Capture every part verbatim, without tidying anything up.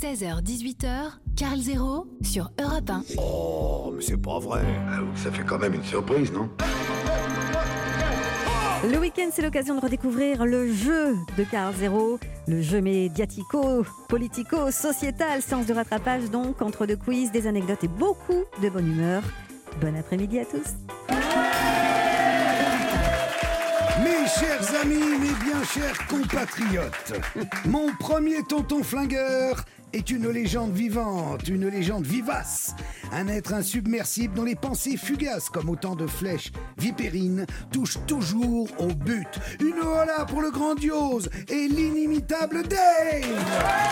seize heures dix-huit heures, Carl Zéro sur Europe un. Oh, mais c'est pas vrai. Ça fait quand même une surprise, non ? Le week-end, c'est l'occasion de redécouvrir le jeu de Carl Zéro, le jeu médiatico, politico, sociétal, séance de rattrapage donc, entre deux quiz, des anecdotes et beaucoup de bonne humeur. Bon après-midi à tous. Mes chers amis, mes bien chers compatriotes, mon premier tonton flingueur est une légende vivante, une légende vivace, un être insubmersible dont les pensées fugaces comme autant de flèches vipérines touchent toujours au but. Une hola pour le grandiose et l'inimitable Dave.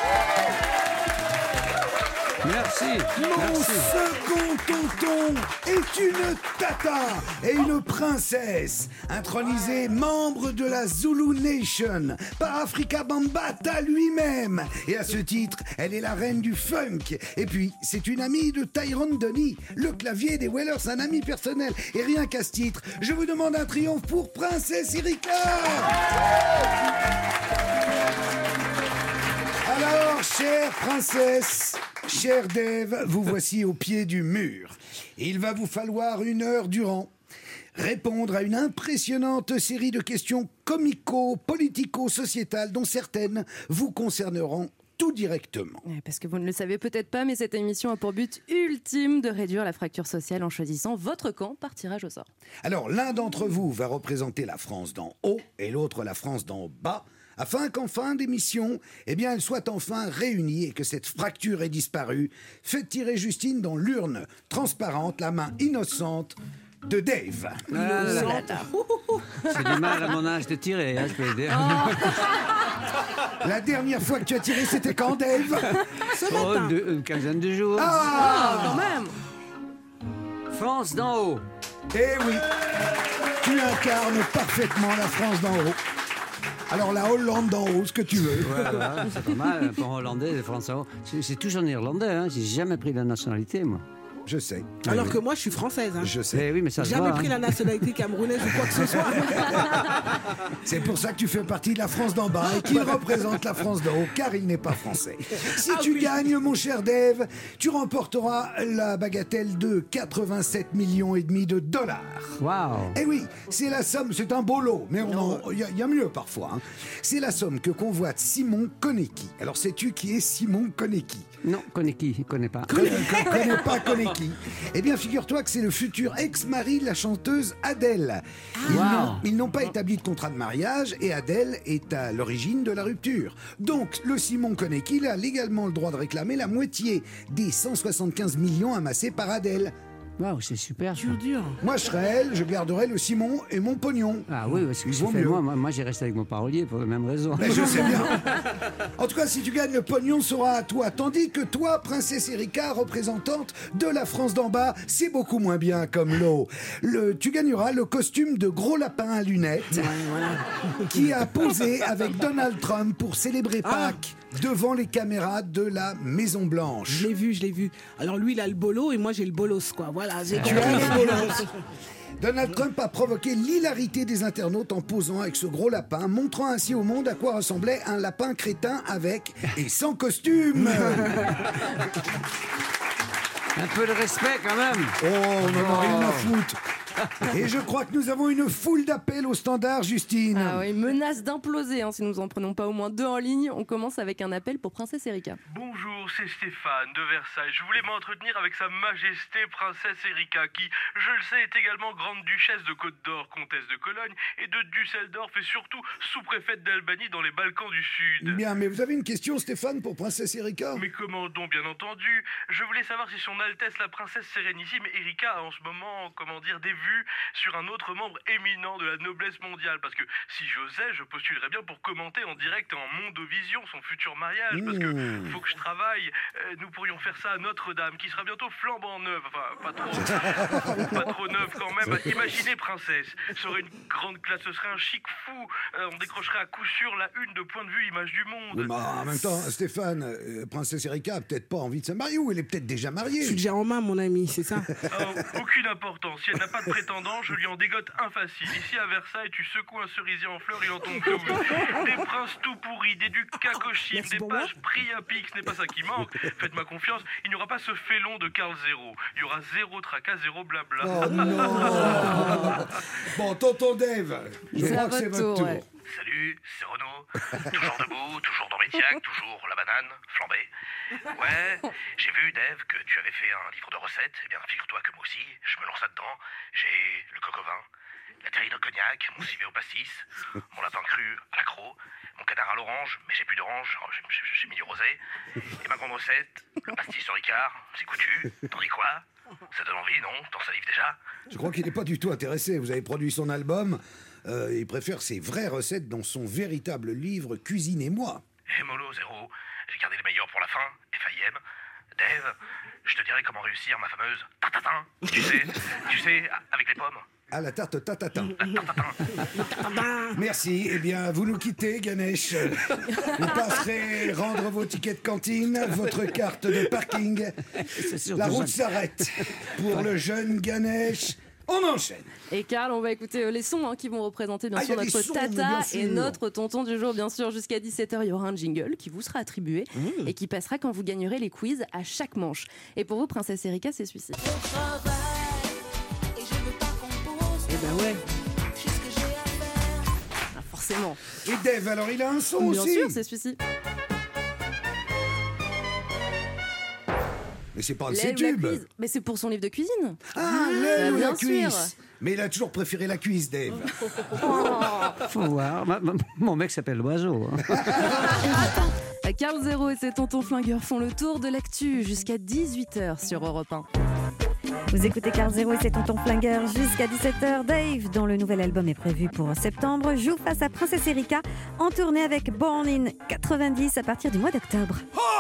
Merci. Mon Merci. second tonton est une tata et une princesse, intronisée membre de la Zulu Nation par Afrika Bambaataa lui-même. Et à ce titre, elle est la reine du funk. Et puis, c'est une amie de Tyrone Donny, le clavier des Wailers, un ami personnel. Et rien qu'à ce titre, je vous demande un triomphe pour Princesse Erika. Alors, chère princesse, cher Dave, vous voici au pied du mur. Il va vous falloir une heure durant répondre à une impressionnante série de questions comico-politico-sociétales dont certaines vous concerneront tout directement. Parce que vous ne le savez peut-être pas, mais cette émission a pour but ultime de réduire la fracture sociale en choisissant votre camp par tirage au sort. Alors, l'un d'entre vous va représenter la France d'en haut et l'autre la France d'en bas, afin qu'en fin d'émission, eh bien, elles soient enfin réunies et que cette fracture ait disparu. Faites tirer Justine dans l'urne transparente la main innocente de Dave. Ah, là, là. C'est du mal à mon âge de tirer, hein, je peux le dire. La dernière fois que tu as tiré, c'était quand, Dave? Oh, de- une quinzaine de jours. Ah, Quand même. France d'en haut. Eh oui, tu incarnes parfaitement la France d'en haut. Alors la Hollande d'en haut, ce que tu veux. Voilà, c'est pas mal pour un Hollandais, les Français. C'est, c'est toujours néerlandais, hein. J'ai jamais pris la nationalité, moi. Je sais. Alors que moi, je suis française. Hein. Je sais. Eh oui, mais ça se Jamais voit, pris hein. la nationalité camerounaise ou quoi que ce soit. C'est pour ça que tu fais partie de la France d'en bas et qu'il représente la France d'en haut, car il n'est pas français. Si tu gagnes, mon cher Dave, tu remporteras la bagatelle de quatre-vingt-sept millions et demi de dollars. Waouh. Eh oui, c'est la somme, c'est un beau lot, mais il y, y a mieux parfois. Hein. C'est la somme que convoite Simon Konecki. Alors sais-tu qui est Simon Konecki? Non, connais qui? Il connaît pas. Connais, connais pas Konecki. Eh bien, figure-toi que c'est le futur ex-mari de la chanteuse Adèle. Ils, Wow. n'ont, ils n'ont pas établi de contrat de mariage et Adèle est à l'origine de la rupture. Donc, le Simon Konecki il a légalement le droit de réclamer la moitié des cent soixante-quinze millions amassés par Adèle. Waouh, c'est super. ça. Dur, dur. Moi, je serais elle, je garderai le Simon et mon pognon. Ah oui, parce que Il j'ai vaut fait mieux. moi, moi, moi, j'ai resté avec mon parolier pour la même raison. Mais je sais bien. En tout cas, si tu gagnes, le pognon sera à toi. Tandis que toi, princesse Erika, représentante de la France d'en bas, c'est beaucoup moins bien comme lot. Le, tu gagneras le costume de gros lapin à lunettes qui a posé avec Donald Trump pour célébrer Pâques devant les caméras de la Maison Blanche. Je l'ai vu, je l'ai vu. Alors lui, il a le bolo et moi, j'ai le bolos, quoi. Voilà, j'ai Tu as le bolos. Donald Trump a provoqué l'hilarité des internautes en posant avec ce gros lapin, montrant ainsi au monde à quoi ressemblait un lapin crétin avec et sans costume. Un peu de respect quand même. Oh, on n'en a rien à foutre. Et je crois que nous avons une foule d'appels au standard, Justine. Ah oui, menace d'imploser hein, si nous en prenons pas au moins deux en ligne. On commence avec un appel pour Princesse Erika. Bonjour, c'est Stéphane de Versailles. Je voulais m'entretenir avec Sa Majesté Princesse Erika, qui, je le sais, est également Grande Duchesse de Côte d'Or, Comtesse de Cologne et de Düsseldorf et surtout sous-préfète d'Albanie dans les Balkans du Sud. Bien, mais vous avez une question, Stéphane, pour Princesse Erika? Mais comment donc, bien entendu. Je voulais savoir si son Altesse la Princesse Sérénissime Erika a en ce moment, comment dire, des vues sur un autre membre éminent de la noblesse mondiale. Parce que si j'osais, je postulerais bien pour commenter en direct et en Mondovision son futur mariage. Parce que faut que je travaille. Euh, nous pourrions faire ça à Notre-Dame, qui sera bientôt flambant neuve. Enfin, pas trop, pas trop neuve quand même. Imaginez, princesse, ce serait une grande classe, ce serait un chic fou. Euh, on décrocherait à coup sûr la une de Point de vue image du monde. Oui, mais en même temps, Stéphane, euh, Princesse Erika a peut-être pas envie de se marier ou elle est peut-être déjà mariée. Je suis déjà en main, mon ami, c'est ça. Euh, aucune importance. Si elle n'a pas de prétendant, je lui en dégote un facile. Ici à Versailles, tu secoues un cerisier en fleurs, il en tombe douze. Des princes tout pourris, des ducs cacochimes, des pages Priapix, ce n'est pas ça qui manque. Faites-moi confiance, il n'y aura pas ce félon de Karl Zéro. Il y aura zéro tracas, zéro blabla. Oh non. Bon, tonton Dave, je C'est crois à que c'est votre votre tour, tour. ouais. Salut, c'est Renaud. Toujours debout, toujours dans mes tiacs, toujours la banane, flambée. Ouais, j'ai vu, Dave, que tu avais fait un livre de recettes. Eh bien, figure-toi que moi aussi, je me lance là-dedans. J'ai le coq au vin, la terrine au cognac, mon civet au pastis, mon lapin cru à l'accro, mon canard à l'orange, mais j'ai plus d'orange, alors j'ai, j'ai- j'ai mis du rosé. Et ma grande recette, le pastis au Ricard, c'est coutu. T'en dis quoi? Ça donne envie, non? T'en salives déjà? Je crois qu'il n'est pas du tout intéressé. Vous avez produit son album. Euh, il préfère ses vraies recettes dans son véritable livre Cuisinez-moi. Eh mollo, Zéro, j'ai gardé le meilleur pour la fin, F I M. Dave, je te dirai comment réussir ma fameuse tatatin. Tu sais, tu sais, avec les pommes. À la tarte tatatin. La tatatin. Merci. Eh bien, vous nous quittez, Ganesh. Vous passerez rendre vos tickets de cantine, votre carte de parking. C'est surtout La route ça. s'arrête. Pour le jeune Ganesh, on enchaîne. Et Karl, on va écouter euh, les sons hein, qui vont représenter bien Ah, sûr il y a des notre sons, mais tata bien sûr. et notre tonton du jour. Bien sûr, jusqu'à dix-sept heures, il y aura un jingle qui vous sera attribué Mmh. et qui passera quand vous gagnerez les quiz à chaque manche. Et pour vous, Princesse Erika, c'est celui-ci. Eh ben ouais. Ah, forcément. Et Dave, alors il a un son Bien aussi. sûr, c'est celui-ci. Mais c'est pas un de ses L'aile ou la tubes. cuisse. Mais c'est pour son livre de cuisine. Ah, l'aile bah, ou la bien sûr. cuisse. Mais il a toujours préféré la cuisse, Dave. Faut voir. Ma- ma- Mon mec s'appelle l'oiseau. hein. Karl Zéro et ses tontons flingueurs font le tour de l'actu jusqu'à dix-huit heures sur Europe un. Vous écoutez Karl Zéro et ses tontons flingueurs jusqu'à dix-sept heures. Dave, dont le nouvel album est prévu pour septembre, joue face à Princesse Erika en tournée avec Born in quatre-vingt-dix à partir du mois d'octobre.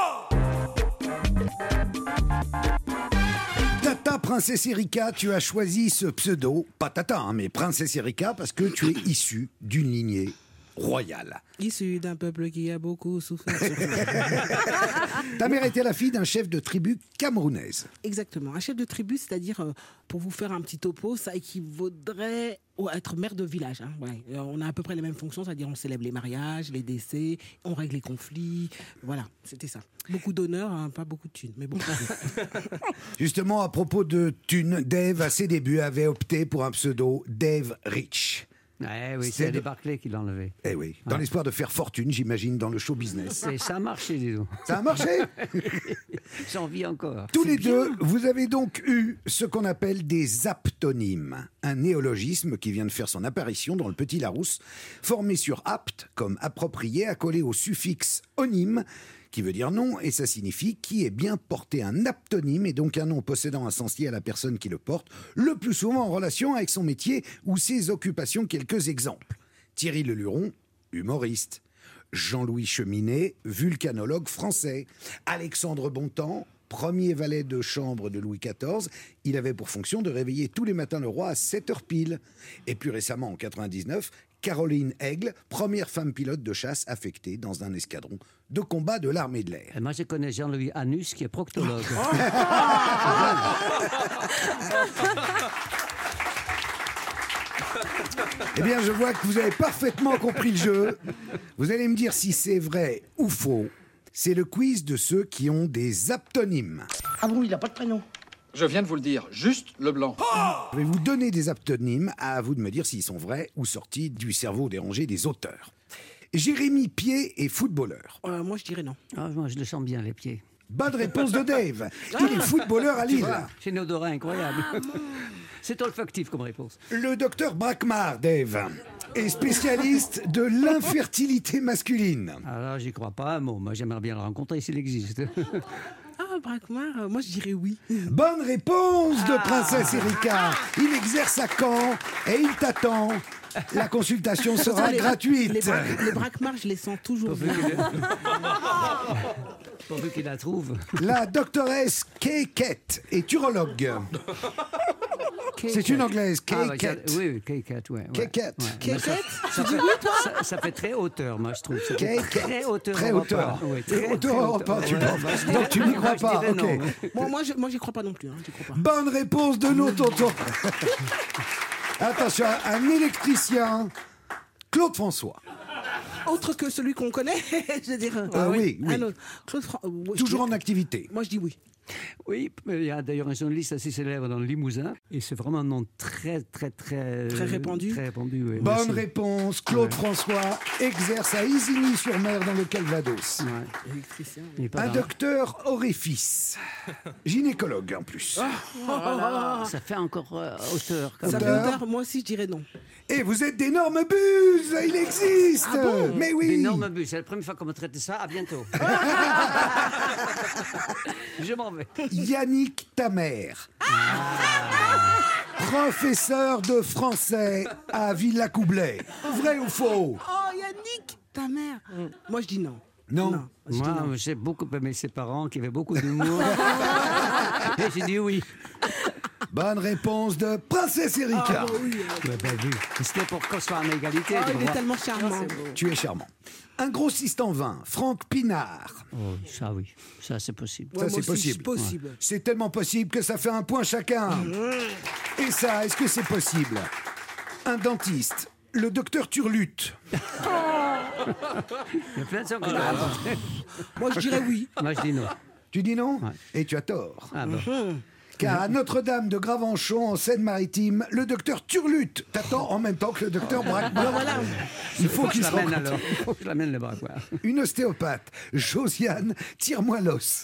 Tata Princesse Erika, tu as choisi ce pseudo, pas Tata, hein, mais Princesse Erika, parce que tu es issue d'une lignée royale. Issu d'un peuple qui a beaucoup souffert. Ta mère était la fille d'un chef de tribu camerounaise. Exactement. Un chef de tribu, c'est-à-dire, euh, pour vous faire un petit topo, ça équivaudrait à être maire de village. Hein. Ouais. Euh, On a à peu près les mêmes fonctions, c'est-à-dire on célèbre les mariages, les décès, on règle les conflits. Voilà, c'était ça. Beaucoup d'honneur, hein, pas beaucoup de thunes, mais beaucoup. Justement, à propos de thunes, Dave, à ses débuts, avait opté pour un pseudo Dave Rich. Ouais, oui, C'est c'est de- des Barclay qui l'ont enlevé. Eh oui, dans Ouais. l'espoir de faire fortune, j'imagine, dans le show business. Et ça a marché, dis donc. Ça a marché. J'en vis encore. Tous les deux, vous avez donc eu ce qu'on appelle des aptonymes, un néologisme qui vient de faire son apparition dans le Petit Larousse, formé sur apte, comme approprié, accolé au suffixe onyme, qui veut dire nom, et ça signifie qui est bien porté. Un aptonyme est donc un nom possédant un sens lié à la personne qui le porte, le plus souvent en relation avec son métier ou ses occupations. Quelques exemples. Thierry Leluron, humoriste. Jean-Louis Cheminet, vulcanologue français. Alexandre Bontemps, premier valet de chambre de Louis quatorze. Il avait pour fonction de réveiller tous les matins le roi à sept heures pile. Et plus récemment, en quatre-vingt-dix-neuf, Caroline Aigle, première femme pilote de chasse affectée dans un escadron de combat de l'armée de l'air. Et moi, je connais Jean-Louis Anus, qui est proctologue. Eh bien, je vois que vous avez parfaitement compris le jeu. Vous allez me dire si c'est vrai ou faux. C'est le quiz de ceux qui ont des aptonymes. Ah bon, il n'a pas de prénom? Je viens de vous le dire, juste le blanc. Je vais vous donner des aptonymes, à vous de me dire s'ils sont vrais ou sortis du cerveau dérangé des auteurs. Jérémy Pied est footballeur. Euh, moi, je dirais non. Ah, moi, je le sens bien, les pieds. Bonne réponse de Dave. Il est footballeur à Lille. C'est une odorat incroyable. C'est olfactif comme réponse. Le docteur Brackmar, Dave, est spécialiste de l'infertilité masculine. Alors, j'y crois pas un mot. Moi, j'aimerais bien le rencontrer s'il existe. Ah, Brackmar, euh, moi, je dirais oui. Bonne réponse de Princesse Erika. Il exerce à Caen et il t'attend. La consultation sera Les- gratuite. Les, Brack- les Brackmar, je les sens toujours. Pourvu qu'il Pourvu qu'il la trouve. La doctoresse Kay Kett est urologue. C'est une anglaise, Ah, bah, K-Cat. oui, oui, K-Cat, ouais. ouais. K-Cat. Ouais. K-Cat, Mais ça- ça, fait, ça, ça fait très hauteur, moi, je trouve. Ça fait K-Cat. Très hauteur. Très Europe hauteur. un. Oui, Très hauteur Europe un, tu Ouais, penses. bah, je Donc dirais- tu n'y crois moi, je pas, dirais ok. non. Moi, moi, je, moi, j'y crois pas non plus. Hein, j'y crois pas. Bonne réponse de nos tontons. Attention, un électricien, Claude François. Autre que celui qu'on connaît, je veux dire. Ah oui, oui. Un autre. Claude Fran- euh, ouais, je Toujours dirais- en activité. Moi, je dis oui. Oui, il y a d'ailleurs un journaliste assez célèbre dans le Limousin, et c'est vraiment un nom très, très, très... Très répandu. Très répandu, oui. Bonne Merci. réponse, Claude Ouais. François exerce à Isigny-sur-Mer dans le Calvados. Ouais. Électricien. Il est pas Un dans- docteur orifice, gynécologue en plus. Ça fait encore euh, hauteur. Quand Ça même. fait Odeur. odeur. Moi aussi, je dirais non. Et vous êtes d'énormes buses, il existe. Ah bon Mais oui. D'énormes bus. C'est la première fois qu'on me traite de ça. À bientôt. Je m'en vais. Yannick Tamer, professeur de français à Villacoublay. Vrai ou faux? Oh, Yannick, ta mère. Moi, je dis non. Non. je dis Moi, non. j'ai beaucoup aimé ses parents qui avaient beaucoup d'humour. Et j'ai dit oui. Bonne réponse de Princesse Erika. Ah, oui. Ouais, ben, oui. C'était pour qu'on soit en égalité. Oh, tu il est vois. tellement charmant. Tu es charmant. Un grossiste en vin, Franck Pinard. Oh, ça, oui. Ça, c'est possible. Ça, Ouais, c'est moi aussi, possible. possible. C'est tellement possible que ça fait un point chacun. Et ça, est-ce que c'est possible? Un dentiste, le docteur Turlutte. Il y a plein de gens que je dois rencontrer. Moi, je dirais oui. Moi, je dis non. Tu dis non? Ouais. Et tu as tort. Ah bon. Car à Notre-Dame de Gravenchon, en Seine-Maritime, le docteur Turlutte t'attend en même temps que le docteur Braquemar. Voilà. Il faut qu'il je se l'amène rencontre. alors. Il faut que je l'amène le bras, quoi. Une ostéopathe, Josiane, tire-moi l'os.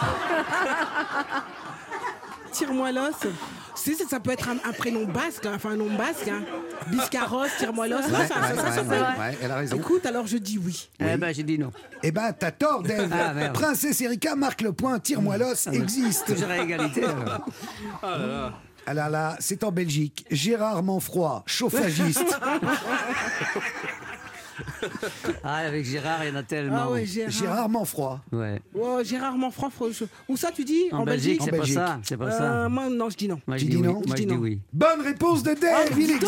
Tire-moi l'os. Si, ça, ça peut être un, un prénom basque, hein, enfin un nom basque. Hein. Biscarros, tire-moi l'os. Ouais, ça, ça, ça, ça, ouais, ça. ouais, elle a raison. Écoute, alors je dis oui. Eh ben, j'ai dit non. Eh ben, t'as tort, Dave. Ah, merde. Princesse Erika marque le point, tire-moi l'os, existe. Toujours à égalité, alors. Ah là là, c'est en Belgique. Gérard Manfroy, chauffagiste. Ah, avec Gérard, il y en a tellement. Ah ouais, Gérard. Gérard Manfroy. Ouais. Oh, Gérard Manfroy. faut- je- Où ça, tu dis? En, Belgique, En c'est Belgique. pas ça. C'est pas Euh, ça. Moi, non, je dis non. Moi, tu je dis dis non oui. Tu Moi, dis je dis non. oui. Bonne réponse de Dave, il existe.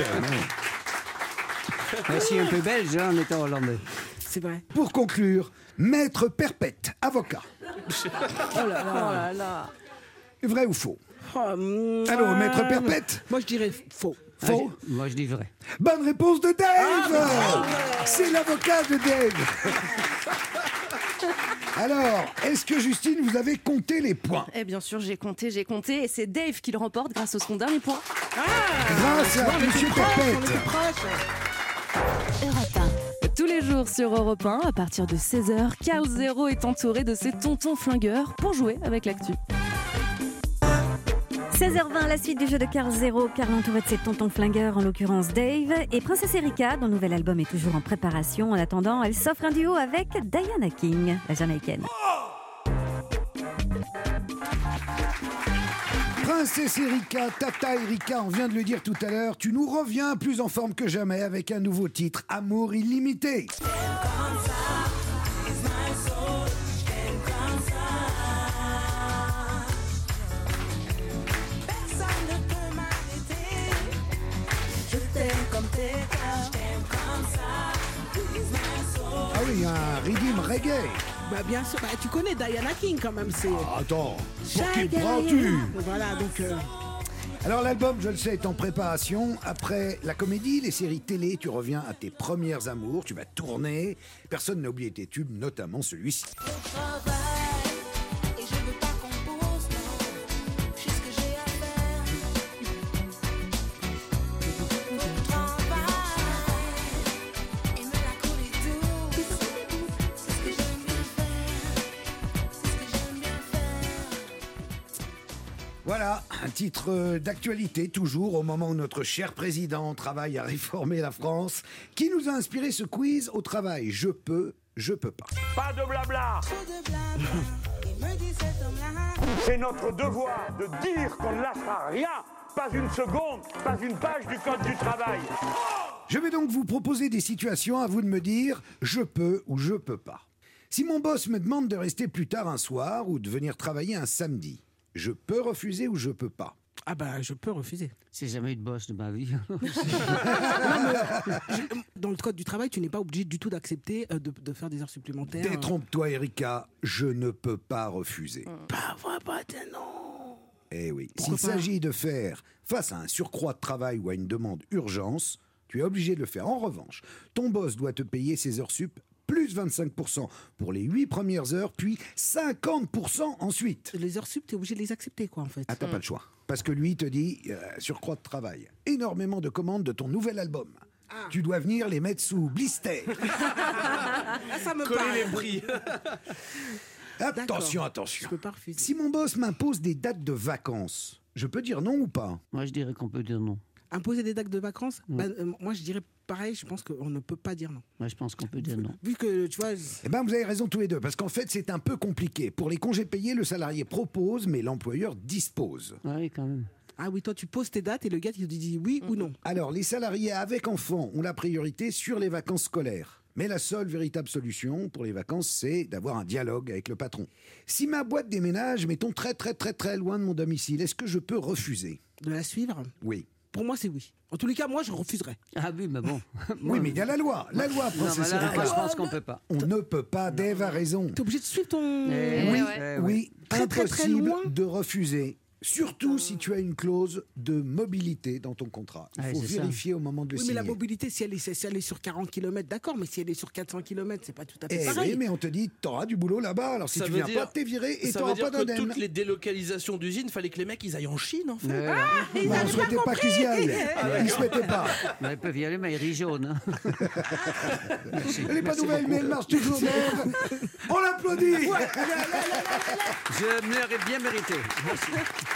Moi, je suis un peu belge hein, en étant hollandais. C'est vrai. Pour conclure, maître perpète, avocat. Oh là là. Vrai ou faux? Oh, mm, Allô, euh, maître perpète? Moi, je dirais faux. Ah, Faux. je- Moi, je dis vrai. Bonne réponse de Dave. C'est l'avocat de Dave. Alors, est-ce que Justine, vous avez compté les points? Eh bien sûr, j'ai compté, j'ai compté, et c'est Dave qui le remporte grâce à son dernier point. Grâce à Monsieur Perpète. Europe un. Tous les jours sur Europe un, à partir de seize heures, Carl Zéro est entouré de ses tontons flingueurs pour jouer avec l'actu. seize heures vingt, la suite du jeu de Carl Zéro. Carl entouré de ses tontons flingueurs, en l'occurrence Dave. Et Princesse Erika, dont le nouvel album est toujours en préparation. En attendant, elle s'offre un duo avec Diana King, la Jamaïcaine. Princesse Erika, Tata Erika, on vient de le dire tout à l'heure, tu nous reviens plus en forme que jamais avec un nouveau titre, Amour illimité. Ah oui, un rhythm reggae. Bah, bien sûr. Bah, tu connais Diana King quand même. C'est. Ah, attends, pour qui Diana. prends-tu? Voilà, donc. euh, Alors l'album, je le sais, est en préparation. Après la comédie, les séries télé, tu reviens à tes premières amours, tu vas tourner. Personne n'a oublié tes tubes, notamment celui-ci. Voilà, un titre euh, d'actualité toujours au moment où notre cher président travaille à réformer la France, qui nous a inspiré ce quiz au travail. Je peux, je peux pas. Pas de blabla. C'est notre devoir de dire qu'on ne lâchera rien, pas une seconde, pas une page du code du travail. Je vais donc vous proposer des situations, à vous de me dire je peux ou je peux pas. Si mon boss me demande de rester plus tard un soir ou de venir travailler un samedi, je peux refuser ou je peux pas. Ah bah, je peux refuser. J'ai jamais eu de boss de ma vie. Non, mais, je- dans le code du travail, tu n'es pas obligé du tout d'accepter euh, de, de faire des heures supplémentaires. Détrompe-toi, Erika, je ne peux pas refuser. Pas vrai, pas de non. Eh oui, Pourquoi s'il pas s'agit de faire face à un surcroît de travail ou à une demande urgence, tu es obligé de le faire. En revanche, ton boss doit te payer ses heures sup plus vingt-cinq pour cent pour les huit premières heures, puis cinquante pour cent ensuite. Les heures sup, tu es obligé de les accepter, quoi, en fait. Ah, t'as pas le choix. Parce que lui, il te dit, euh, surcroît de travail, énormément de commandes de ton nouvel album. Tu dois venir les mettre sous blister. Ah, ça me Coller parle. les prix. Attention, D'accord. attention. Je peux pas refuser. Si mon boss m'impose des dates de vacances, je peux dire non ou pas? Moi, je dirais qu'on peut dire non. Imposer des dates de vacances, Mm. bah, euh, moi je dirais pareil, je pense qu'on ne peut pas dire non. Moi, je pense qu'on peut dire non. Vu que, tu vois, Eh bien, vous avez raison tous les deux, parce qu'en fait, c'est un peu compliqué. Pour les congés payés, le salarié propose, mais l'employeur dispose. Oui, quand même. ah oui, toi tu poses tes dates et le gars il te dit oui ou non. Alors, les salariés avec enfants ont la priorité sur les vacances scolaires. Mais la seule véritable solution pour les vacances, c'est d'avoir un dialogue avec le patron. Si ma boîte déménage, mettons très très très très loin de mon domicile, est-ce que je peux refuser? De la suivre, Oui. pour moi c'est oui. En tous les cas, moi je refuserais. Ah oui, mais bon. Oui, mais il y a la loi. La loi, Non, mais princesse là, Erika. moi, je pense qu'on peut pas. On ne peut pas, Dave a raison. T'es obligé de suivre ton. Eh Oui, ouais. oui, Très, très, très impossible loin. de refuser. Surtout si tu as une clause de mobilité dans ton contrat. Il Ouais, faut c'est ça. vérifier au moment de le Oui, mais signer. la mobilité, si elle, est, si elle est sur quarante kilomètres, d'accord, mais si elle est sur quatre cents kilomètres, c'est pas tout à fait Eh pareil. oui, mais on te dit, t'auras du boulot là-bas. Alors si Ça tu veut viens dire- pas, t'es viré et Ça t'auras veut dire pas que d'indemne. toutes les délocalisations d'usines, fallait que les mecs ils aillent en Chine en fait. Ouais. Bah, on souhaitait pas qu'ils y aillent. Ils souhaitaient pas. Mais ils peuvent y aller, mais ils rient jaune. Hein. Merci. Elle n'est pas Merci nouvelle, beaucoup. mais elle marche toujours. Dave. On l'applaudit. Je me l'aurais bien mérité. Merci.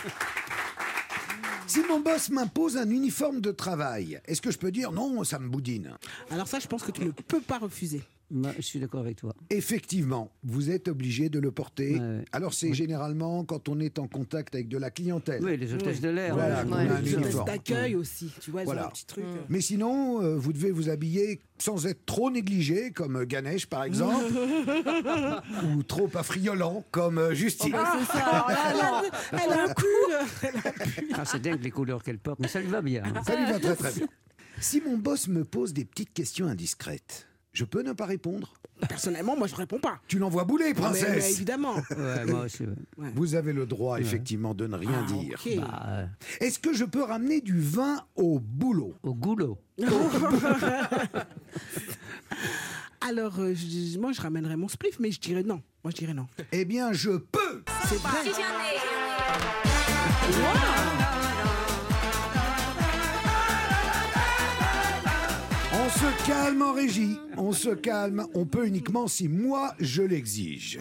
Si mon boss m'impose un uniforme de travail, est-ce que je peux dire non, ça me boudine? Alors ça, je pense que tu ne peux pas refuser. Moi, je suis d'accord avec toi. Effectivement, vous êtes obligé de le porter. Ouais, ouais. Alors c'est généralement quand on est en contact avec de la clientèle. Oui, les hôtesses de l'air. Voilà, ouais. qu'on Ouais. a un Les hôtesses uniforme. d'accueil aussi, tu vois, elles Voilà. ont un petit truc. euh. Mais sinon, euh, vous devez vous habiller sans être trop négligé, comme Ganesh par exemple, ou trop affriolant, comme euh, Justine. C'est ça, alors là, non. Elle a un pull. Ah, c'est dingue les couleurs qu'elle porte, mais ça lui va bien. hein. Ça lui va très très bien. Si mon boss me pose des petites questions indiscrètes, je peux ne pas répondre? Personnellement, moi je réponds pas. Tu l'envoies bouler, Mais, mais princesse. évidemment. Ouais, moi aussi. ouais. Vous avez le droit, effectivement, de ne rien Ah, dire. ok. Bah, euh, Est-ce que je peux ramener du vin au boulot? au goulot. Alors, euh, je- moi je ramènerais mon spliff, mais je dirais non. Moi je dirais non. Eh bien, je peux. C'est vrai. On se calme en régie. On se calme. On peut uniquement si moi, je l'exige.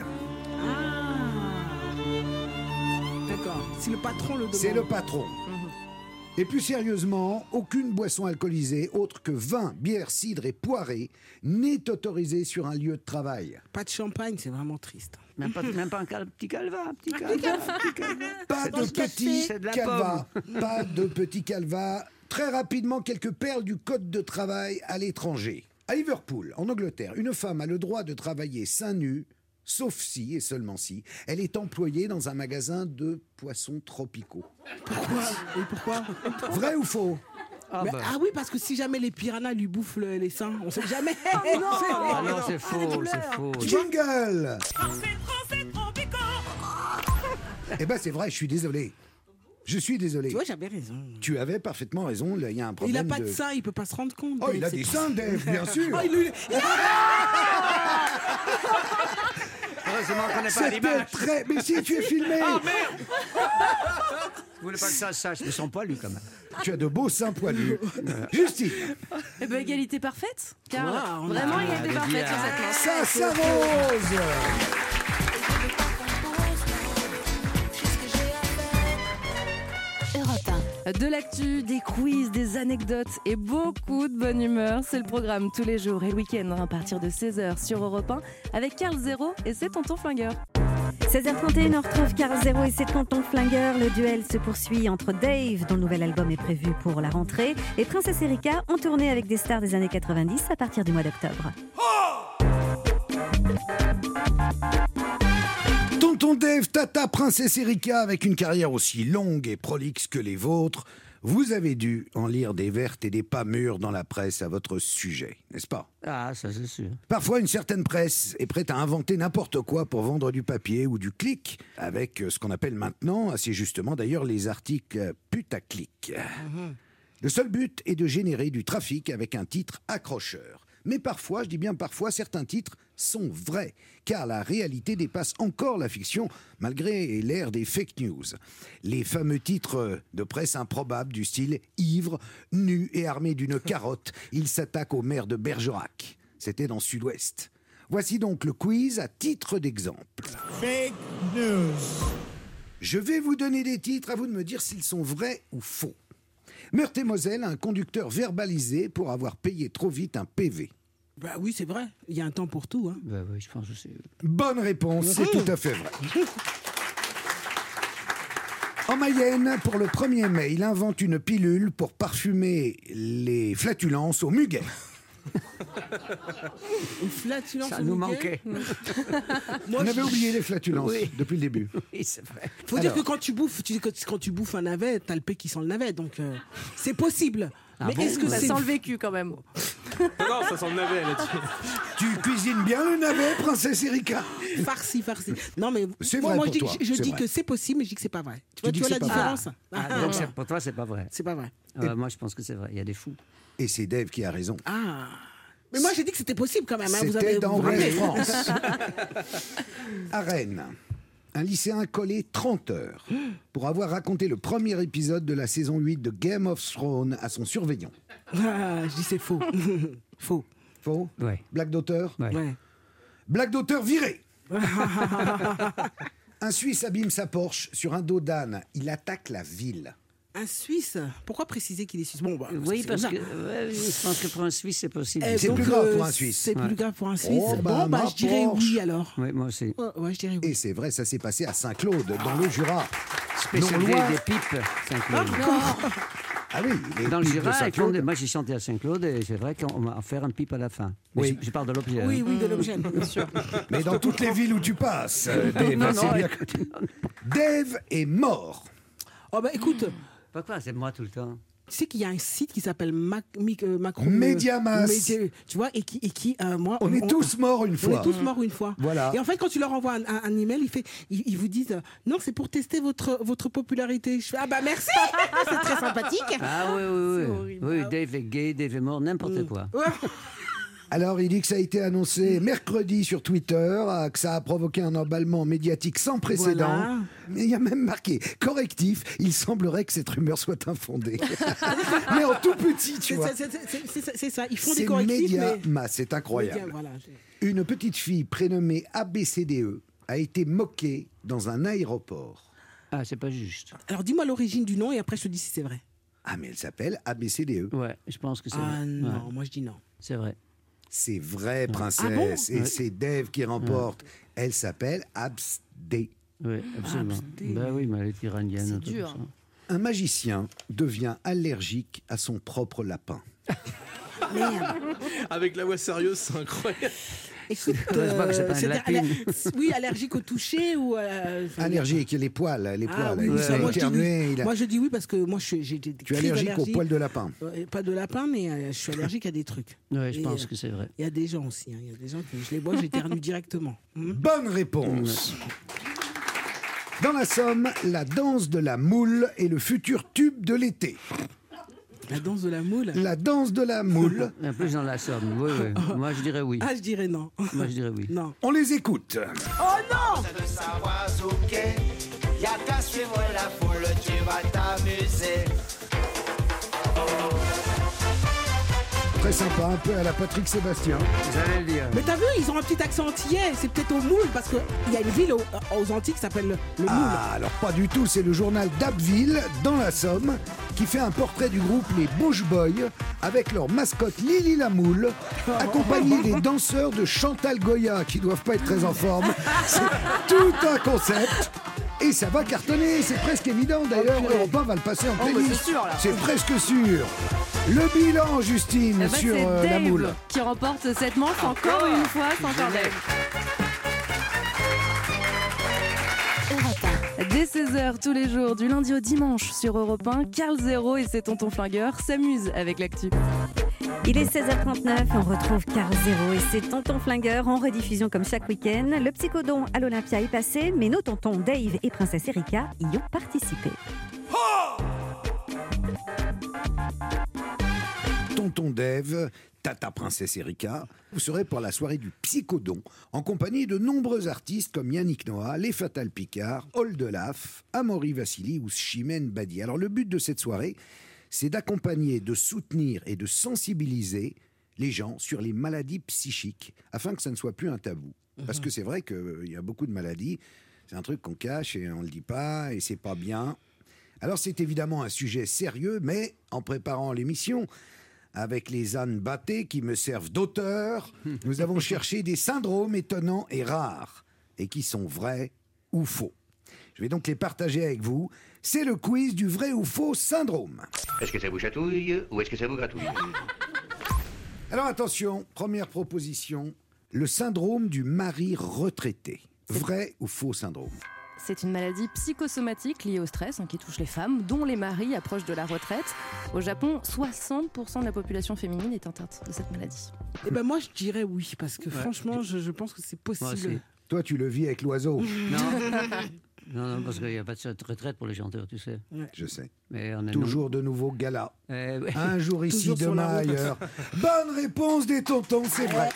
D'accord. Si le patron le demande. C'est le patron. Et plus sérieusement, aucune boisson alcoolisée autre que vin, bière, cidre et poirée n'est autorisée sur un lieu de travail. Pas de champagne, c'est vraiment triste. Même pas, même pas un cal- petit calva. Un petit calva. un petit calva. Pas Dans de le café. petit C'est de la calva. Pas de petit calva. Très rapidement, quelques perles du code de travail à l'étranger. À Liverpool, en Angleterre, une femme a le droit de travailler seins nus, sauf si, et seulement si, elle est employée dans un magasin de poissons tropicaux. Pourquoi Et pourquoi Vrai ou faux? Ah, Mais- bah. ah oui, parce que si jamais les piranhas lui bouffent le- les seins, on sait jamais. Ah non, c'est faux, c'est faux. Jingle! Eh ben c'est vrai, je suis désolé. Je suis désolé. Tu vois, j'avais raison. Tu avais parfaitement raison, il y a un Il problème a pas de de... seins, il peut pas se rendre compte. Oh, il a C'est des tout. seins, Dave, bien sûr. Oh, il lui- Heureusement qu'on n'est pas à C'était l'image. très... Mais si, tu es filmé. Vous voulez pas que ça se sache, mais ils sont poilus quand même. Tu as de beaux seins poilus. Justine, Eh ben, égalité parfaite, Carl. Wow, on a- Vraiment égalité Ah, parfaite bien. sur cette manche. ça s'arrose. Europe un. De l'actu, des quiz, des anecdotes et beaucoup de bonne humeur. C'est le programme tous les jours et le week-end à partir de seize heures sur Europe un avec Carl Zéro et ses tontons flingueurs. seize heures trente et une, on retrouve Carl Zéro et ses tontons flingueurs. Le duel se poursuit entre Dave, dont le nouvel album est prévu pour la rentrée, et Princesse Erika, en tournée avec des stars des années quatre-vingt-dix à partir du mois d'octobre. Tonton Tonton Dave, Tata, Princesse Erika, avec une carrière aussi longue et prolixe que les vôtres, vous avez dû en lire des vertes et des pas mûres dans la presse à votre sujet, n'est-ce pas? Ah, ça c'est sûr. Parfois, une certaine presse est prête à inventer n'importe quoi pour vendre du papier ou du clic, avec ce qu'on appelle maintenant, assez justement d'ailleurs, les articles putaclic. Mmh. Le seul but est de générer du trafic avec un titre accrocheur. Mais parfois, je dis bien parfois, certains titres sont vrais, car la réalité dépasse encore la fiction, malgré l'ère des fake news. Les fameux titres de presse improbables du style « Ivre, nu et armé d'une carotte, il s'attaque au maire de Bergerac ». C'était dans Sud-Ouest. Voici donc le quiz à titre d'exemple. Fake news. Je vais vous donner des titres, à vous de me dire s'ils sont vrais ou faux. Meurthe-et-Moselle, un conducteur verbalisé pour avoir payé trop vite un P V. Bah oui, c'est vrai. Il y a un temps pour tout. Hein. Bah oui, je pense que c'est... Bonne réponse, c'est tout à fait vrai. En Mayenne, pour le premier mai, il invente une pilule pour parfumer les flatulences au muguet. Une flatulence Ça au nous muguet. manquait. On avait oublié les flatulences Oui. depuis le début. Oui, c'est vrai. Faut Alors. dire que quand tu bouffes, tu, quand, quand tu bouffes un navet, t'as le P qui sent le navet, donc euh, c'est possible. Ah mais bon est-ce que Ça c'est sent le vécu quand même. Non, ça sent le navet là-dessus. Tu cuisines bien le navet, Princesse Erika? farci, farci? Non mais C'est moi, vrai moi, pour je dis, toi, je, je c'est dis vrai. que c'est possible, mais je dis que c'est pas vrai. Tu vois, dis tu vois que la c'est pas différence? Ah, donc c'est- pour toi, c'est pas vrai. C'est pas vrai. Euh, moi, je pense que c'est vrai. Il y a des fous. Et c'est Dave qui a raison. Ah. Mais moi j'ai dit que c'était possible quand même. Hein. Vous C'était avez dans vous vous rappelez. Ouest France. À Rennes, un lycéen collé trente heures pour avoir raconté le premier épisode de la saison huit de Game of Thrones à son surveillant. Ah, je dis c'est faux. Faux. Faux? Ouais. Blague d'auteur? Ouais. Ouais. Blague d'auteur virée. Un Suisse abîme sa Porsche sur un dos d'âne. Il attaque la ville. Un Suisse. Pourquoi préciser qu'il est Suisse? Bon, bah, Oui, c'est parce comme que ça. ouais, je pense que pour un Suisse, c'est possible. Eh, C'est donc, plus grave euh, pour un Suisse. C'est Ouais. plus grave pour un Suisse. Oh, bah, bon, bah, ma je dirais Porsche. oui alors. Oui, moi aussi. Ouais, ouais, je dirais oui. Et c'est vrai, ça s'est passé à Saint-Claude, dans le Jura. Spécialité Non, loin. des pipes, Saint-Claude. Ah oui, les Dans le pipes de Jura, ils font Saint-Claude. des- moi j'ai chanté à Saint-Claude et c'est vrai qu'on va faire un pipe à la fin. Mais Oui. je, je parle de l'objet. Oui, hein. oui, de l'objet, bien sûr. Mais dans toutes les villes où tu passes, euh, Dave, Non, c'est non, bien écoute, que- Dave est mort. Oh bah écoute, Pourquoi c'est moi tout le temps? tu sais qu'il y a un site qui s'ppelle Mac, Mic- euh, Macron. Mediamas. Média- tu vois, et qui, et qui euh, moi. On est tous morts une On fois. est tous morts une fois. Voilà. Et en fait, quand tu leur envoies un, un, un email, ils, fait, ils, ils vous disent euh, non, c'est pour tester votre, votre popularité. Je fais ah bah merci, c'est très sympathique. Ah oui, oui, oui. horrible. Oui, Dave est gay, Dave est mort, n'importe quoi. Ouais. Alors, il dit que ça a été annoncé mercredi sur Twitter, euh, que ça a provoqué un emballement médiatique sans précédent. Voilà. Mais il y a même marqué correctif. Il semblerait que cette rumeur soit infondée. Mais en tout petit, tu C'est vois. ça, c'est- c'est- c'est ça, c'est ça. Ils font C'est des correctifs, média, mais. mas, c'est incroyable. Média, voilà. Une petite fille prénommée A B C D E a été moquée dans un aéroport. Ah, c'est pas juste. Alors dis-moi l'origine du nom et après je te dis si c'est vrai. Ah, mais elle s'appelle A B C D E. Ouais, je pense que c'est Ah vrai. non, Ouais, moi je dis non. c'est vrai. C'est vrai, princesse. Ah bon et c'est Dave qui remporte. Elle s'appelle Absdé. Oui, absolument. putain. Ben oui, mais elle est iranienne. C'est tout dur. ça. Un magicien devient allergique à son propre lapin. Merde. Avec la voix sérieuse, c'est incroyable. Écoute, Heureusement que c'est pas une c'est-à-dire lapine. aller- oui, allergique au toucher ou. euh, Allergique, les poils, les Ah poils. oui, il ça, a moi, je dis oui. éternué, il a- Moi je dis oui parce que moi je suis- j'ai des Tu es crises allergique aux d'allergie. poils de lapin. Euh, Pas de lapin, mais euh, je suis allergique à des trucs. Ouais, je Et, pense euh, que c'est vrai. Il y a des gens aussi. hein. Il y a des gens que je les vois, j'éternue directement. Hmm. Bonne réponse. Dans la Somme, la danse de la moule est le futur tube de l'été. La danse de la moule. La danse de la moule. En plus dans la Somme, oui, oui. Moi je dirais oui. Ah, je dirais non. Moi je dirais oui. Non. On les écoute. Oh non! de savoir zouker. Y'a qu'à suivre la foule, tu vas t'amuser. Très sympa, un peu à la Patrick Sébastien. J'allais le dire. Mais t'as vu, ils ont un petit accent antillais. C'est peut-être au Moule parce qu'il y a une ville aux, aux Antilles qui s'appelle le, le Moule. Ah, alors pas du tout, c'est le journal d'Abbeville, dans la Somme, qui fait un portrait du groupe Les Bush Boys, avec leur mascotte Lily la Moule, accompagnée des danseurs de Chantal Goya, qui doivent pas être très en forme. C'est tout un concept. Et ça va cartonner, c'est presque évident. D'ailleurs, Europe un va le passer en Oh, bah, playlist. c'est sûr, là. C'est presque sûr. Le bilan, Justine, Eh ben, sur c'est euh, la Dave moule. qui remporte cette manche encore une fois sans Dave. Dès seize heures tous les jours, du lundi au dimanche sur Europe un, Carl Zéro et ses tontons flingueurs s'amusent avec l'actu. Il est seize heures trente-neuf, on retrouve Carl Zéro et ses tontons flingueurs en rediffusion comme chaque week-end. Le psychodon à l'Olympia est passé, mais nos tontons Dave et Princesse Erika y ont participé. Tonton Dave, Tata Princesse Erika, vous serez pour la soirée du Psychodon, en compagnie de nombreux artistes comme Yannick Noah, Les Fatal Picard, Oldelaf, Amaury Vassili ou Chimène Badi. Alors le but de cette soirée, c'est d'accompagner, de soutenir et de sensibiliser les gens sur les maladies psychiques, afin que ça ne soit plus un tabou. Mmh. Parce que c'est vrai qu'il y a beaucoup de maladies, c'est un truc qu'on cache et on ne le dit pas, et c'est pas bien. Alors c'est évidemment un sujet sérieux, mais en préparant l'émission, avec les ânes battés qui me servent d'auteur, nous avons cherché des syndromes étonnants et rares, et qui sont vrais ou faux. Je vais donc les partager avec vous. C'est le quiz du vrai ou faux syndrome. Est-ce que ça vous chatouille ou est-ce que ça vous gratouille? Alors attention, première proposition, le syndrome du mari retraité. Vrai ou faux syndrome? C'est une maladie psychosomatique liée au stress hein, qui touche les femmes, dont les maris approchent de la retraite. Au Japon, soixante pour cent de la population féminine est atteinte de cette maladie. Eh ben moi, je dirais oui, parce que ouais. franchement, je, je pense que c'est possible. Toi, tu le vis avec l'oiseau. Non. Non, non, parce qu'il n'y a pas de retraite pour les chanteurs, tu sais. Ouais. Je sais. Mais on a Toujours non... de nouveaux galas. Eh, ouais. Un jour ici, demain ailleurs. Bonne réponse des tontons, c'est vrai.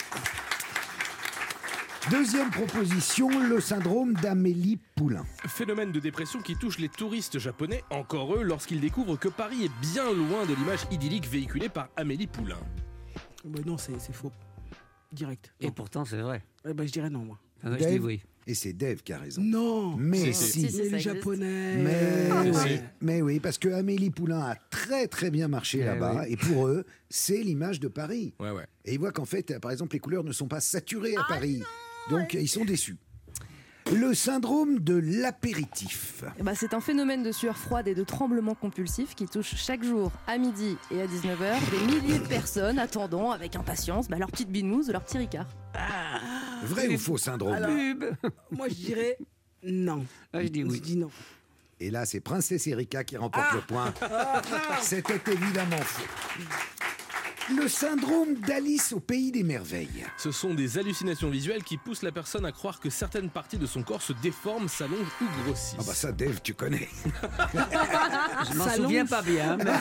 Deuxième proposition, le syndrome d'Amélie Poulain. Phénomène de dépression qui touche les touristes japonais, encore eux, lorsqu'ils découvrent que Paris est bien loin de l'image idyllique véhiculée par Amélie Poulain. Ben non, c'est, c'est faux. Direct. Et non. Pourtant, c'est vrai. Eh ben, je dirais non, moi. Ah ouais, Dave, je dis oui. Et c'est Dave qui a raison. Non. Mais si. si. si. Les Japonais. Mais, ah, oui, ouais. mais oui, parce que Amélie Poulain a très très bien marché eh là-bas. Oui. Et pour eux, c'est l'image de Paris. Ouais, ouais. Et ils voient qu'en fait, par exemple, les couleurs ne sont pas saturées à Paris. Ah, Donc, ils sont déçus. Le syndrome de l'apéritif. Eh ben, c'est un phénomène de sueur froide et de tremblements compulsifs qui touche chaque jour à midi et à dix-neuf heures des milliers de personnes attendant avec impatience bah, leur petite binouse ou leur petit ricard. Ah, vrai ou faux syndrome? Alors, moi, je dirais non. Ah, je dis oui. Je dis non. Et là, c'est Princesse Erika qui remporte ah le point. C'était évidemment faux. Le syndrome d'Alice au pays des merveilles. Ce sont des hallucinations visuelles qui poussent la personne à croire que certaines parties de son corps se déforment, s'allongent ou grossissent. Ah bah ça, Dave, tu connais. Je m'en souviens pas bien. Mais...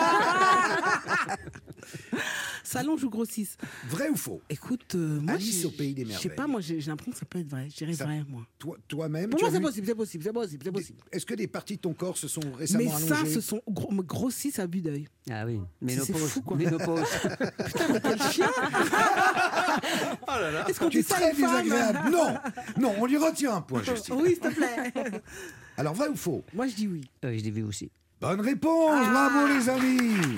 S'allongent ou grossissent. Vrai ou faux? Écoute, euh, moi, Alice au pays des merveilles. Je sais pas, moi, j'ai, j'ai l'impression que ça peut être vrai. Je dirais ça, vrai, moi. Toi, toi-même. Pour moi, c'est vu... possible, c'est possible, c'est possible, c'est possible. Est-ce que des parties de ton corps se sont récemment Mais allongées? ça, se sont gros, grossissent à vue d'œil. Ah oui, ménopause. C'est fou, quoi. Ménopause. Putain, mais quel chien. Oh là là. Est-ce qu'on dit ça très désagréable? Non, non, on lui retire un point, Justine. Oui, s'il te plaît. Alors, vrai ou faux? Moi, je dis oui. Euh, je dis oui aussi. Bonne réponse, ah. Bravo les amis.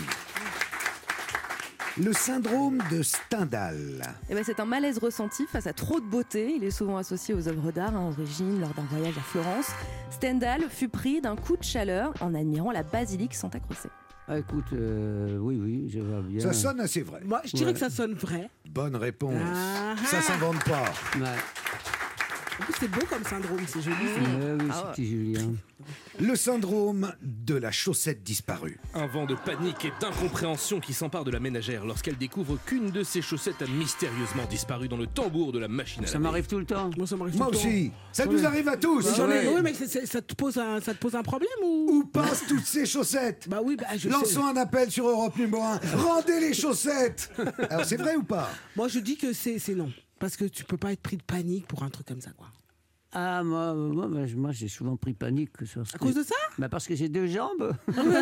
Le syndrome de Stendhal. Eh ben, c'est un malaise ressenti face à trop de beauté. Il est souvent associé aux œuvres d'art, hein, origine lors d'un voyage à Florence. Stendhal fut pris d'un coup de chaleur en admirant la basilique Santa Croce. Ah, écoute, euh, oui, oui, je vois bien. Ça sonne assez vrai. Moi, je dirais ouais. que ça sonne vrai. Bonne réponse. Ah. Ça s'invente pas. Ouais. En plus, c'est beau comme syndrome, c'est joli. Ouais, oui, ah, c'est petit Julien. Le syndrome de la chaussette disparue. Un vent de panique et d'incompréhension qui s'empare de la ménagère lorsqu'elle découvre qu'une de ses chaussettes a mystérieusement disparu dans le tambour de la machine à laver. Ça m'arrive tout le temps. Moi, ça m'arrive Moi tout aussi. le temps. Ça ouais. nous arrive à tous. Bah, ouais. Oui, mais c'est, c'est, ça, te pose un, ça te pose un problème ou Où passent toutes ces chaussettes? Bah oui, bah, je Lançons sais. un appel sur Europe numéro un. Rendez les chaussettes. Alors, c'est vrai ou pas? Moi, je dis que c'est, c'est non. Parce que tu peux pas être pris de panique pour un truc comme ça, quoi. Ah, moi, moi, moi j'ai souvent pris panique. Sur ce à cause de ça? Bah parce que j'ai deux jambes.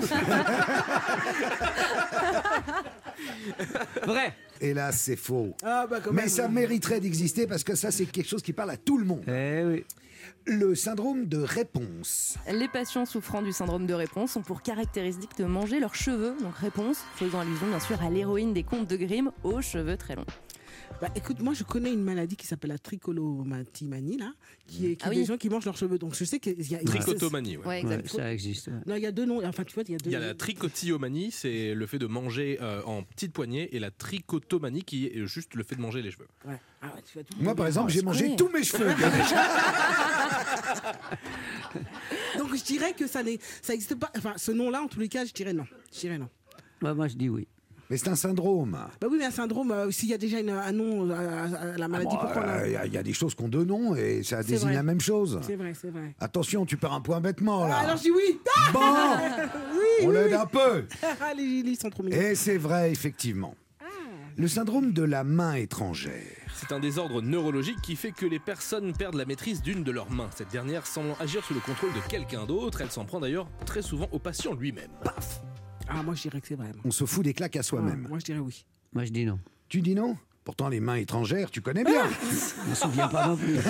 Vrai. Hélas, c'est faux. Ah, bah, quand Mais même. ça mériterait d'exister parce que ça, c'est quelque chose qui parle à tout le monde. Eh oui. Le syndrome de réponse. Les patients souffrant du syndrome de réponse ont pour caractéristique de manger leurs cheveux. Donc réponse, faisant allusion bien sûr à l'héroïne des contes de Grimm, aux cheveux très longs. Bah, écoute, moi je connais une maladie qui s'appelle la trichotillomanie, là, qui est, qui ah est oui. des gens qui mangent leurs cheveux. Donc je sais qu'il y a. Trichotomanie, ouais. Ouais, ouais, ça existe. Ouais. Non, il y a deux noms. Enfin, tu vois, il y a deux. Il y a la trichotillomanie, c'est le fait de manger euh, en petites poignées, et la trichotomanie qui est juste le fait de manger les cheveux. Ouais. Ah ouais, tu vois, tout Moi, par exemple, Oh, j'ai je mangé connais. tous mes cheveux. dirais que ça n'existe pas. Enfin, ce nom-là, en tous les cas, je dirais non. Je dirais non. Bah, moi, je dis oui. Mais c'est un syndrome. Bah oui, mais un syndrome, euh, s'il y a déjà une, un nom à, à la maladie, Ah bon, pourquoi euh, on Il a... y, y a des choses qu'on deux noms et ça C'est désigne vrai. la même chose. C'est vrai, c'est vrai. Attention, tu perds un point bêtement là. Ah, alors je dis oui. Bon, oui, on oui, l'aide oui. un peu. Ah, les Gilles sont trop mignons. Et c'est vrai, effectivement. Le syndrome de la main étrangère. C'est un désordre neurologique qui fait que les personnes perdent la maîtrise d'une de leurs mains. Cette dernière semblant agir sous le contrôle de quelqu'un d'autre. Elle s'en prend d'ailleurs très souvent au patient lui-même. Paf. Ah, moi je dirais que c'est vrai. Moi, On se fout des claques à soi-même. Ah, moi je dirais oui. Moi, je dis non. Tu dis non? Pourtant, les mains étrangères, tu connais bien. Je me souviens pas non plus.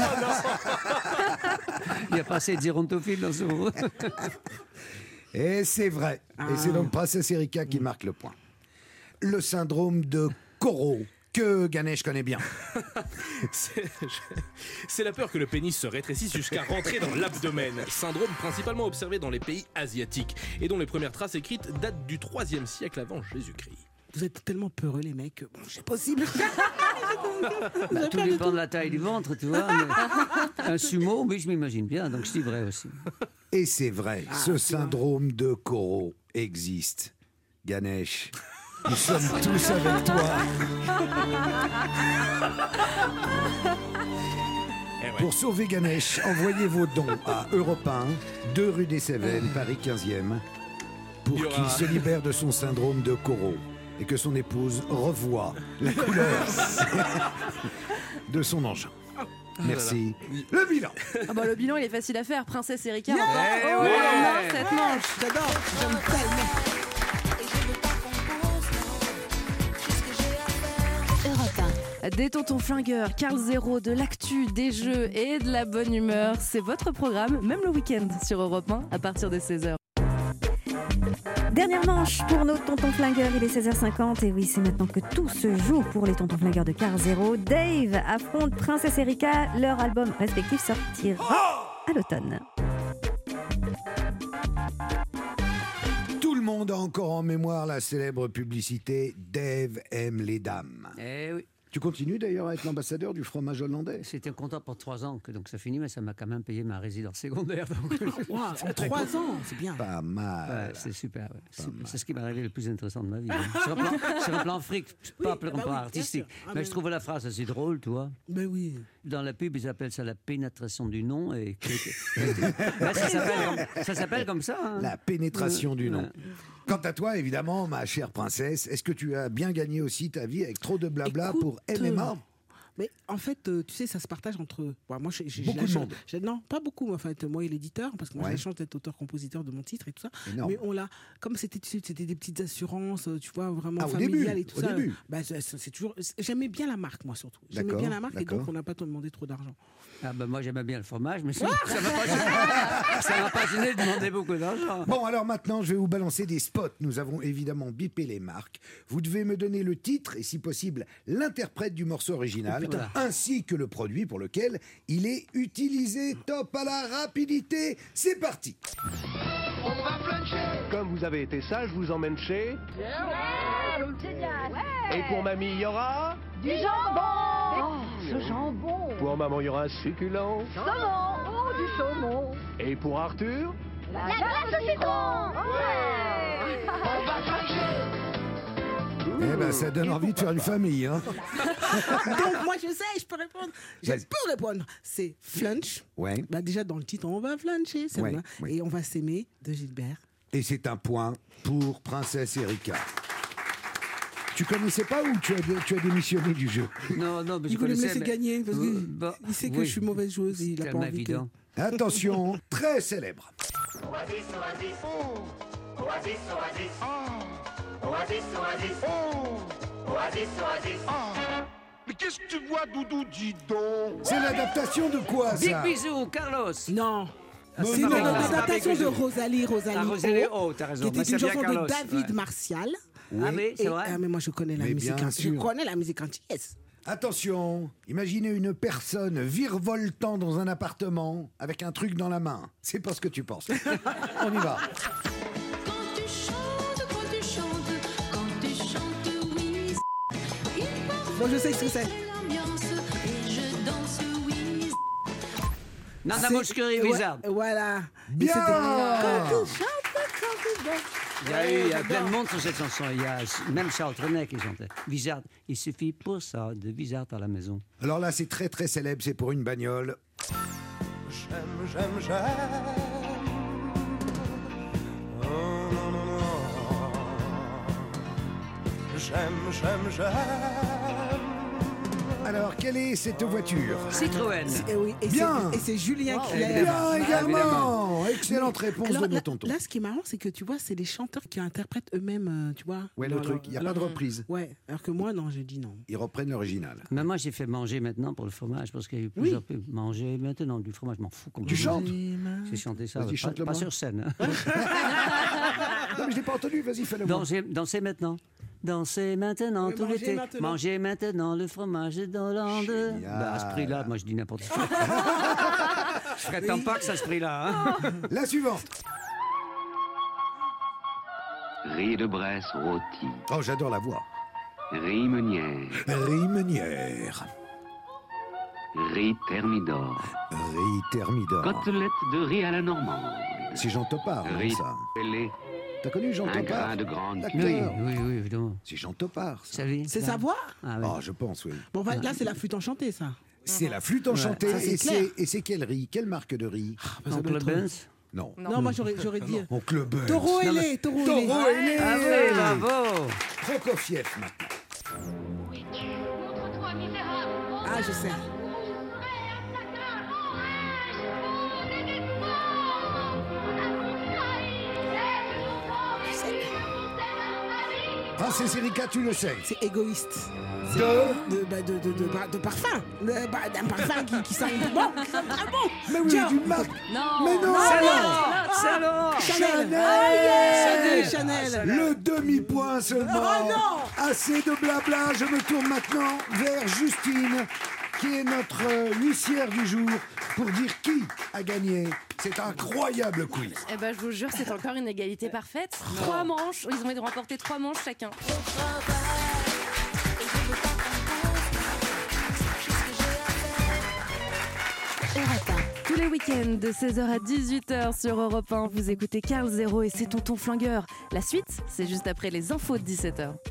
Il n'y a pas assez de gérontophiles dans ce mot. Et c'est vrai. Et c'est donc Princesse Erika qui marque le point. Le syndrome de Coro, que Ganesh connaît bien. C'est c'est la peur que le pénis se rétrécisse jusqu'à rentrer dans l'abdomen. Syndrome principalement observé dans les pays asiatiques et dont les premières traces écrites datent du troisième siècle avant Jésus-Christ. Vous êtes tellement peureux, les mecs. que Bon, c'est possible. Bah, tout dépend de la taille du ventre, tu vois. mais un sumo, oui, je m'imagine bien, donc je dis vrai aussi. Et c'est vrai, Ah, ce syndrome de Coro existe. Ganesh, nous sommes tous avec toi. Pour sauver Ganesh, envoyez vos dons à Europe un, deux rue des Cévennes, Paris quinzième, pour Il y aura- qu'il se libère de son syndrome de Coro et que son épouse revoie la couleur de son engin. Merci. Le bilan. Ah bah, le bilan, il est facile à faire. Princesse Erika. Yeah remporte- Eh oh, ouais. là là, cette manche. J'adore. J'aime tellement. Europe un. Des tontons flingueurs, Carl Zéro, de l'actu, des jeux et de la bonne humeur. C'est votre programme, même le week-end, sur Europe un, à partir de seize heures. Dernière manche pour nos tontons flingueurs, il est seize heures cinquante et oui, c'est maintenant que tout se joue pour les tontons flingueurs de Carl Zéro. Dave affronte Princesse Erika, leur album respectif sortira à l'automne. Tout le monde a encore en mémoire la célèbre publicité Dave aime les dames. Eh oui. Tu continues d'ailleurs à être l'ambassadeur du fromage hollandais. C'était un contrat pour trois ans, que donc ça finit, mais ça m'a quand même payé ma résidence secondaire. Donc... Wow, en trois ans, c'est bien. Pas mal. Ouais, c'est super. Ouais. C'est, c'est ce qui m'est arrivé le plus intéressant de ma vie. Hein. Sur, un plan, sur un plan fric, pas Oui, sur un bah plan oui, artistique. bien sûr. Ah, mais mais je trouve la phrase assez drôle, tu vois. Ben oui. Dans la pub, ils appellent ça la pénétration du nom. Et... Ouais, ça, s'appelle comme, ça s'appelle comme ça. Hein. La pénétration Ouais, du nom. ouais. Quant à toi, évidemment, ma chère princesse, est-ce que tu as bien gagné aussi ta vie avec trop de blabla pour M M A? Mais en fait, euh, tu sais, ça se partage entre. Bon, moi, j'ai, j'ai, Beaucoup j'ai la de chance- monde. j'ai- non, pas beaucoup. En fait, moi et l'éditeur, parce que moi, Ouais. j'ai la chance d'être auteur-compositeur de mon titre et tout ça. Énorme. Mais on l'a, comme c'était, tu sais, c'était des petites assurances, euh, tu vois, vraiment Ah, au familiales début, et tout au ça. début. Bah, c'est, c'est toujours. J'aimais bien la marque, moi surtout. J'aimais D'accord, bien la marque et donc d'accord. on n'a pas demandé trop d'argent. Ah ben moi j'aimais bien le fromage, mais ça ça m'a pas gêné, ça m'a pas gêné de demander beaucoup d'argent. Bon, alors maintenant, je vais vous balancer des spots. Nous avons évidemment bipé les marques. Vous devez me donner le titre et, si possible, l'interprète du morceau original, Oh, putain. ainsi que le produit pour lequel il est utilisé. Top à la rapidité. C'est parti. Comme vous avez été sage, je vous emmène chez... Et pour mamie, il y aura... Du jambon. Oh, ce jambon. Pour maman, il y aura un succulent. Saumon. Oh, du saumon. Et pour Arthur... La glace au citron. Ouais. On va Eh ben, ça donne envie de faire une famille, hein. Donc moi, je sais, je peux répondre. Je Vas-y. peux répondre. C'est flunch. Ouais. Bah, déjà, dans le titre, on va fluncher. C'est Ouais, vrai. ouais. Et on va s'aimer de Gilbert. Et c'est un point pour Princesse Erika. Tu connaissais pas ou tu as, tu as démissionné du jeu? Non, non, mais Il je voulait me connaissais, laisser mais- gagner parce Euh, qu'il bah, il sait que oui. je suis mauvaise joueuse. Et il a pas Tellement envie que... évident. Attention, très célèbre. Oasis, oasis, oh. Oasis, oasis, oh. Oasis, oasis, oh. Oasis, oasis, oh. Mais qu'est-ce que tu vois, Doudou, dis donc? C'est l'adaptation de quoi, Big ça? bisous, Carlos. Non. Ah, C'est non, une non, non, adaptation Big de Bisous. Rosalie, Rosalie, Ah, Rosalie O, O, t'as raison. qui était Mais une c'est bien chanson Carlos, de David ouais. Martial. Oui. Ah oui, c'est Et- vrai. ah, mais moi, je connais la Mais musique. bien enti- Je sûr. connais la musique antillaise. Attention, imaginez une personne virevoltant dans un appartement avec un truc dans la main. C'est pas ce que tu penses. On y va. Quand tu chantes, quand tu chantes, quand tu chantes, oui. Il porte Bon, je sais ce que c'est. l'ambiance et je danse, oui. Nana C'est- Mouskouri ouais, Wizard. Voilà. Bien. Et c'était quand tu chantes, quand tu danses. Il y a, Ouais, eu, il y a j'adore. plein de monde sur cette chanson. Il y a même Charles Trenet qui chantait. Wizard, il suffit pour ça de Wizard à la maison. Alors là, c'est très très célèbre, c'est pour une bagnole. J'aime, j'aime, j'aime. Oh, non, non, non. J'aime, j'aime, j'aime. Alors, quelle est cette voiture? Citroën. Et, oui, et Bien. c'est- et c'est Julien Wow. qui l'a. Bien Évidemment. également. Excellente réponse Alors, de nos là, tontons. là, ce qui est marrant, c'est que tu vois, c'est les chanteurs qui interprètent eux-mêmes, euh, tu vois. Ouais, le leur- truc, il n'y a leur- pas de reprise. Ouais, alors que moi, non, j'ai dit non. Ils reprennent l'original. Mais moi, j'ai fait manger maintenant pour le fromage parce qu'il y a eu plusieurs pubs. Manger maintenant du fromage, je m'en fous. Tu chantes? J'ai chanté ça, Vas-y, pas, chante-le pas moi. sur scène. hein. Non, mais je l'ai pas entendu, vas-y, fais-le moi. Dansez, dansez maintenant. Dansez maintenant Oui, tout mangez l'été. maintenant. Mangez maintenant le fromage d'Hollande. Génial. Bah, à ce prix-là, moi je dis n'importe quoi. Je prétends pas que ça à ce prix-là. hein. La suivante. Riz de Bresse rôti. Oh, j'adore la voix. Riz meunière. Riz meunière. Riz thermidor. Riz thermidor. Côtelette de riz à la normande. C'est Jean Topard, non, Riz ça. pelé. T'as connu Jean Un Topard? grain de grande. L'acteur. Oui, oui, oui, évidemment. C'est Jean Topard, ça. Ça, oui, C'est ça. sa voix? Ah, oui. Oh, je pense, oui. Bon, bah, là, c'est la flûte enchantée, ça. C'est la flûte enchantée. Ça, c'est et clair. c'est- et c'est quel riz? Quelle marque de riz? Bah, ça doit Oncle être- Benz. Non. Non, moi, j'aurais j'aurais dit. Oncle Benz. Taureau Non, mais- ailé, taureau Taureau ailé. ailé. Ah oui, bravo. Prokofiev, maintenant. Montre-toi, misérable. Ah, je sais. Ah, c'est Erika, tu le sais. C'est égoïste. C'est De de, bah, de, de, de, bah, de parfum. De- bah, D'un parfum qui, qui sent bon, qui sent très bon. Mais oui, Tiens. d'une marque. Non. Mais non. Salon. Chanel. Chanel. Chanel. Chanel. Le demi-point seulement. Oh non. Assez de blabla. Je me tourne maintenant vers Justine, qui est notre euh, huissière du jour, pour dire qui a gagné cet incroyable quiz. Eh ben, je vous jure, c'est encore une égalité parfaite. Trois manches, ils ont remporté trois manches chacun. Europe un. Tous les week-ends de seize heures à dix-huit heures sur Europe un, vous écoutez Carl Zéro et c'est Tonton Flingueur. La suite, c'est juste après les infos de dix-sept heures.